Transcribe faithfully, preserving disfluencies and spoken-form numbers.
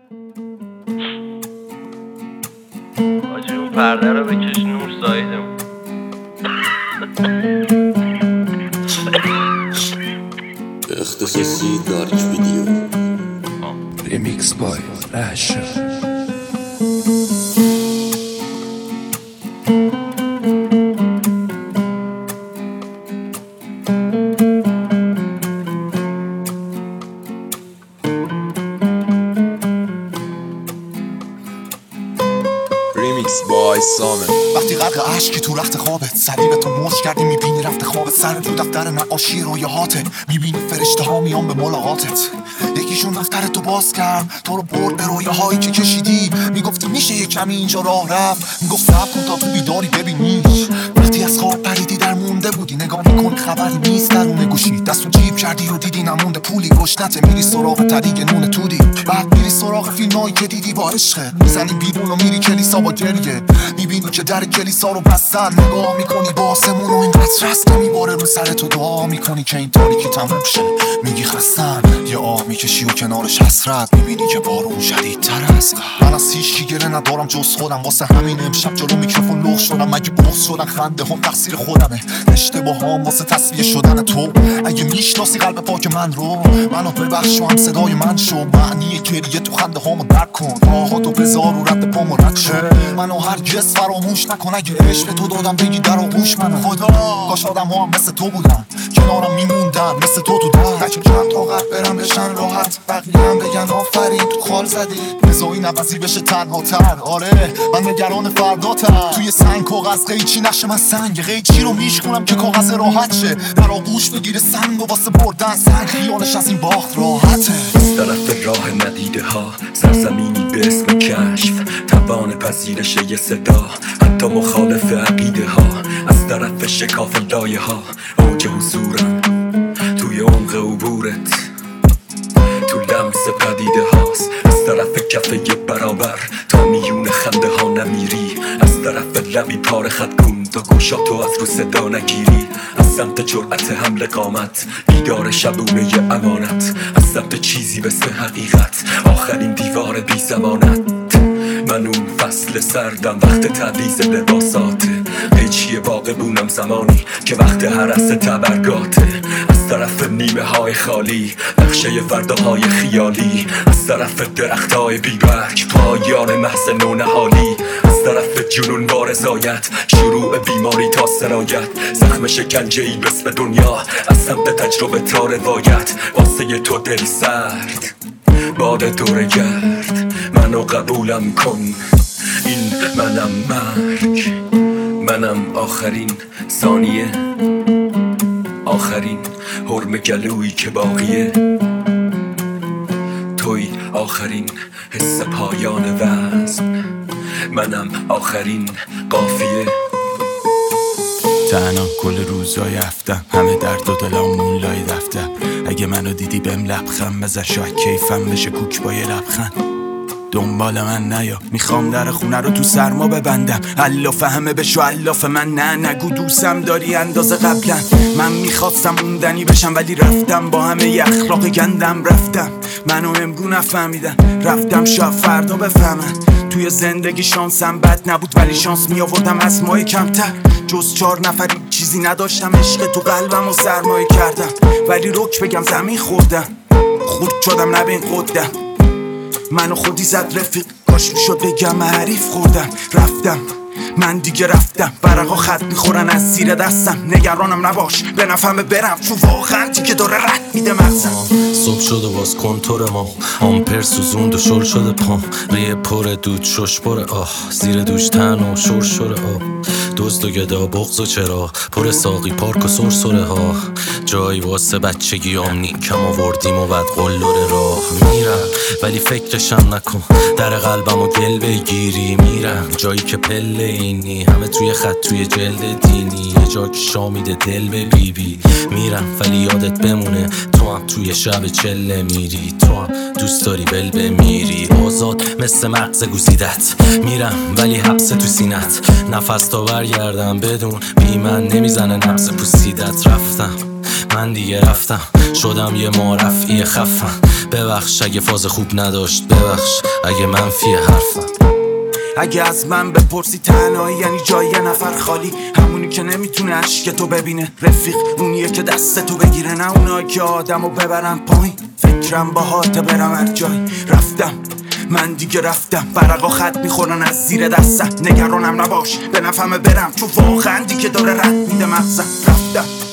آجی اون پرده رو بکش نور سایدمون. اختصاصی دارک ویدیو ریمیکس بای رشا. ریمیکس بای سامه. وقتی غرق عشقی تو رخت خوابت سریع تو موج کردی میبینی رفت خوابت سر تو دفتر نقاشی رویاهاته میبینی فرشته ها میان به ملاقاتت یکیشون دفتر تو باز کرد تو رو برد به رویاهایی که کشیدی میگفتی میشه یه کمی اینجا راه رفت میگفت صبر کن تا تو بیداری ببینیش وقتی از خواب پریدی در مونده بودی نگاه میکنی خبری نیست درون گوشی دستو جیب کردی و دیدی نمونده پولی گشنته میری سراغ طریق نون تودی بعد میری سراغ فیلمایی که دیدی با عشقه میزنی بیرون و میری کلیسا با گریه میبینی که در کلیسا رو بستن نگاه میکنی با آسمون و این قطر است که میباره رو سر تو دعا میکنی که این تاریکی تموم شه میگی خستم یه آه میکشی و کنارش حسرت میبینی که بارون شدیدتر است من از هیچکی گله ندارم جز خودم واسه همین امشب جلو میکروفون لخ شدم اگه بغض شدن خنده هم تقصیر خودمه اشتباهام واسه تصفیه شدن تو اگه میشناسی قلب پاک من رو منو ببخش و هم صدای من شو معنی گریه تو خنده هامو درک کن راهاتو بذار و رد پامو رد شو منو هرگز فراموش نکن اگه عشق تو دادم بگی در آغوش منو خدا کاش آدم ها هم مثل تو بودن کنارم میموندن مثل تو تو در نکن چند طاقت برم بشن راحت بقیه هم بگن آفرین تو خال زدی بذار این عوضی بشه تنها تر آره من نگران فرداتم توی سنگ کاغذ قیچی نشه من سنگ قیچی رو میشکنم که کاغذ راحت شه در آغوش بگیره سنگ و واسه بردن سنگ خیالش از این باخت راحته از طرف راه ندیده ها سرزمینی به اسم کشف توان پذیرش یه صدا حتی مخالف عقیده ها از طرف شکاف لایه ها اوج حضورم توی عمق عبورت تو لمس پدیده هاست از طرف کفه برابر تا میون خنده ها نمیری از طرف لبی پاره خط کن تا گوشاتو از رو صدا نگیری از سمت جرأت حمل قامت بیدار شبونه ی امانت از سمت چیزی مثل حقیقت آخرین دیوار بی زمانت من اون فصل سردم وقت تعویض لباساته قیچی باقی بونم زمانی که وقت حرس تبرگاته از طرف نیمه های خالی نقشه فرداهای خیالی از طرف درخت های بیبرگ پایان محض نونهالی از طرف جنون و رضایت شروع بیماری تا سرایت زخم شکنجه ای بسم دنیا از سمت تجربه تا روایت واسه تو دل سرد باد دوره گرد منو قبولم کن این منم مرگ منم آخرین ثانیه آخرین حرم گلویی که باقیه توی آخرین حس پایان وزن منم آخرین قافیه تنها کل روزای هفتم همه درد و دلام مولای دفتر اگه منو دیدی بهم لبخند بزن شاید کیفم بشه کوک با یه لبخند دنبال من نیا میخوام در خونه رو تو سرما ببندم الاف همه بشو الاف من نه نگو دوستم داری اندازه قبلا من میخواستم موندنی بشم ولی رفتم با همه ی اخلاق گندم رفتم منو امرو نفهمیدن رفتم شاید فردا بفهمن توی زندگی شانسم بد نبود ولی شانس میآوردم از مای کمتر جز چهار نفری چیزی نداشتم عشق تو قلبم و سرمایه کردم ولی رک بگم زمین خوردم خود شدم نبین قدم منو خودی زد رفیق کاش میشد بگم حریف خوردم رفتم من دیگه رفتم برقا خط میخورن از زیر دستم نگرانم نباش به نفهمه برم چون واقعا دیگه داره رد میده مغزم صبح شده باز کنتور ما آمپر سوزوند و شل شده پام ریه پر دود شش پر آه زیر دوش تن و شور شور آه دزد و گدا بغض و چرا پر ساقی پارک و سرسره ها جایی واسه بچگی آمنی کم آوردیم و بعد قلور راه میرم ولی فکرشم نکن در قلبم و گل بگیری میرم جایی که پله اینی همه توی خط توی جلد دینی یه جا که شامیده دل به بی بی میرم ولی یادت بمونه تو هم توی شب چله میری تو هم دوست داری بل بمیری آزاد مثل مغز گوزیدت میرم ولی حبس تو سینت نفس تا برگردم بدون بی من نمیزنه نبض پوسیدت رفتم من دیگه رفتم شدم یه معرفی خفم. ببخش اگه فاز خوب نداشت، ببخش اگه منفی حرفم. اگه از من بپرسی تنهایی یعنی جای یه نفر خالی، همونی که نمیتونه عشق تو ببینه. رفیق اونیه که دست تو بگیره، نه اونایی که آدمو ببرن پایین. فکرم با هاته برم هر جایی. رفتم من دیگه رفتم، ورقا خط میخورن از زیر دستم. نگرانم نباش به نفهمه برم، چون واقعا دیگه داره رد میده مغزم. رفتم